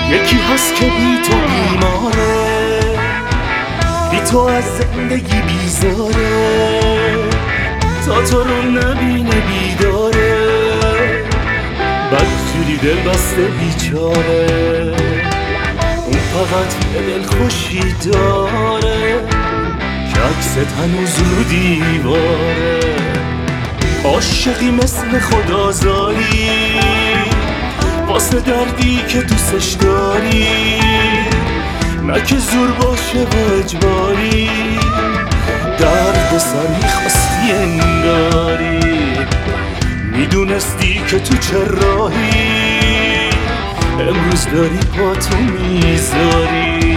یکی هست که بی تو بیماره، بی تو از زندگی بیزاره، تا تو رو نبینه بیداره، بدجوری دل بسته بیچاره. اون فقط یه دل خوشی داره که عکست هنوز رو دیواره. عاشقی مثل خدازاری واسه دردی که دوستش داری، نه که زور باشه و اجباری. درد سر میخواستی انگاری، میدونستی که تو چه راهی، امروز داری پاتو میذاری.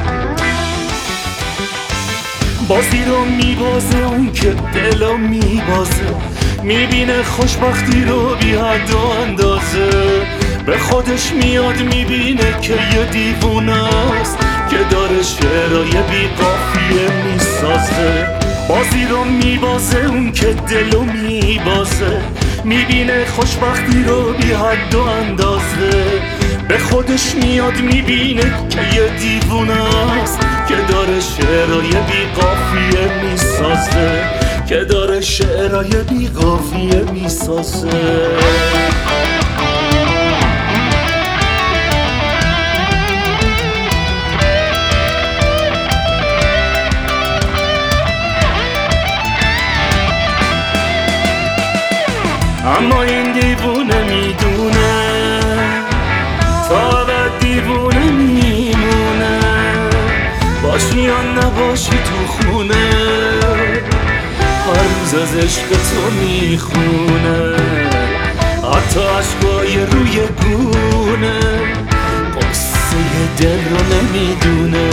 بازی رو میبازه اون که دلو میبازه، میبینه خوشبختی رو بی حد و اندازه. به خودش میاد میبینه که یه دیوونه است که داره شعرهای بی قافیه میسازه. بازی رو میبازه اون که دلو میبازه، میبینه خوشبختی رو بی حد و اندازه. به خودش میاد میبینه که یه دیوونه است که داره شعرهای بی قافیه میسازه، که داره شعرهای بی قافیه میسازه. اما این دیوونه میدونه تا ابد دیوونه میمونه، باشی یا نباشی تو خونه، هر روز از عشق تو میخونه. حتی عشقای روی گونه قصه دل رو نمیدونه.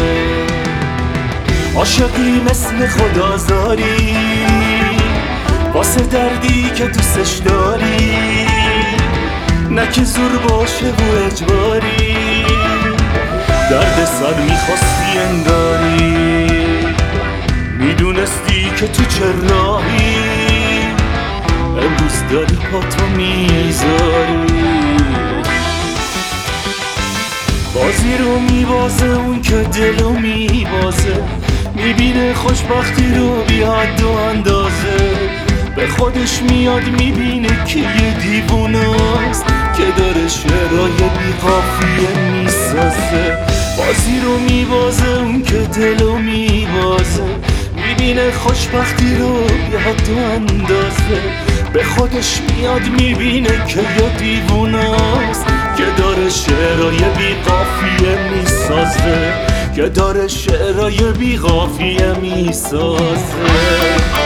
عاشقی مثل خدازاری واسه دردی که دوستش داری، نه که زور باشه و اجباری. درد سر میخواستی انگاری، میدونستی که تو چه راهی، امروز داری پاتو میذاری. بازی رو میبازه اون که دلو میبازه، میبینه خوشبختی رو بی حد و اندازه. به خودش میاد میبینه که یه دیوونه است که داره شعرهای بی قافیه میسازه. بازی رو میبازه اون که دلو میبازه، میبینه خوشبختی رو بی حد و اندازه. به خودش میاد میبینه که یه دیوونه است که داره شعرهای بی قافیه میسازه، که داره شعرهای بی قافیه میسازه.